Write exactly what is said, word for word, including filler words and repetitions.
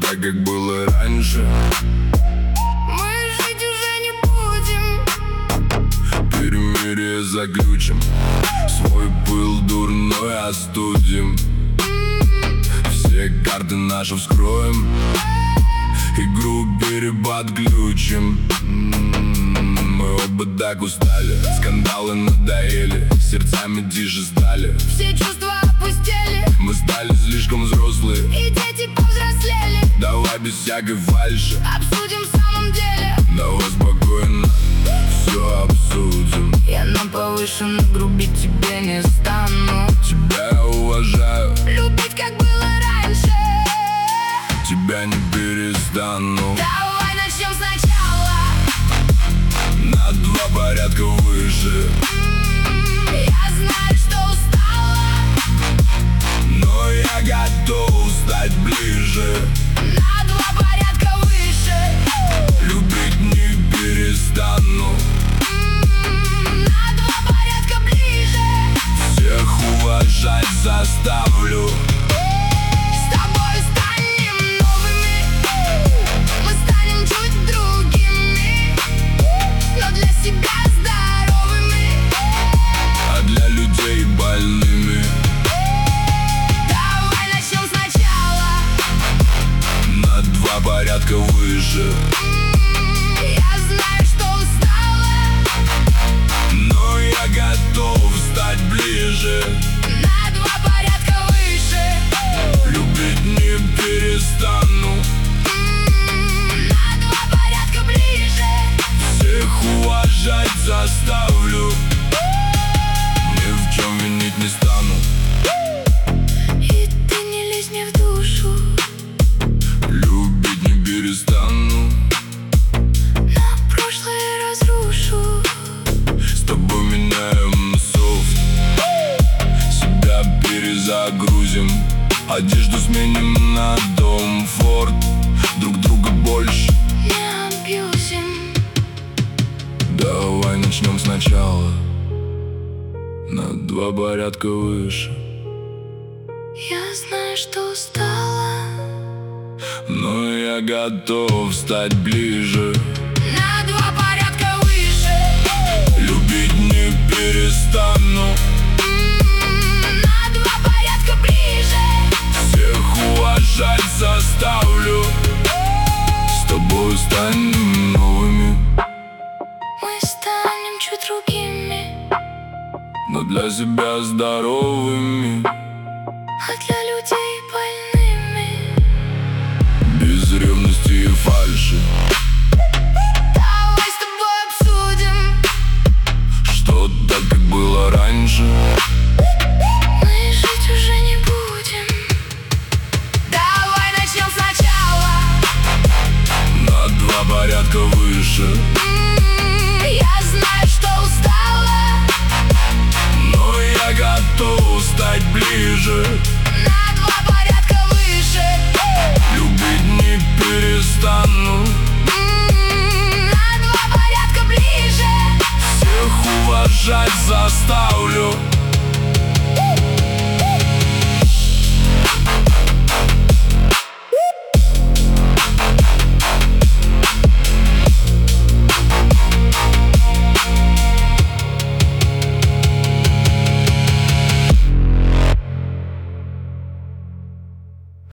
так, как было раньше. Мы жить уже не будем. Перемирие заключим, свой пыл дурной остудим. Все карты наши вскроем, игру переподключим. Мы оба так устали, скандалы надоели, сердцами тише стали. Все чувства опустели, мы стали слишком взрослые, и дети повзрослели. Давай без всякой фальши обсудим в самом деле. Давай спокойно все обсудим. Я на повышенной грубить тебе не стану. Тебя я уважаю, любить как было раньше. Тебя не перестану. Давай начнем сначала, на два порядка выше. Я знаю, что устала, но я готов стать ближе. на два порядка выше. Любить не перестану, на два порядка ближе. всех уважать заставлю. С тобой станем новыми, мы станем чуть другими, но для себя здоровыми, а для людей больными. Давай начнем сначала, на два порядка выше. Я знаю, что устала, но я готов стать ближе. на два порядка выше. Любить не перестану, на два порядка ближе. всех уважать заставлю. Ни в чем винить не стану, И ты не лезь мне в душу, любить не перестану. на прошлое разрушу. С тобой меняем на софт, себя перезагрузим, одежду сменим на дом форт. Друг друга больше Не абьюзим. давай начнем сначала, на два порядка выше. Я знаю, что устала, Но я готов стать ближе. на два порядка выше. Любить не перестану, На два порядка ближе. всех уважать заставлю. С тобой станем новыми, Мы станем чуть другими, но для себя здоровыми, а для людей больными. без ревности и фальши. Давай с тобой обсудим, Что так, как было раньше. мы жить уже не будем. Давай начнем сначала, На два порядка выше. Я знаю, что устала, Но я готов стать ближе.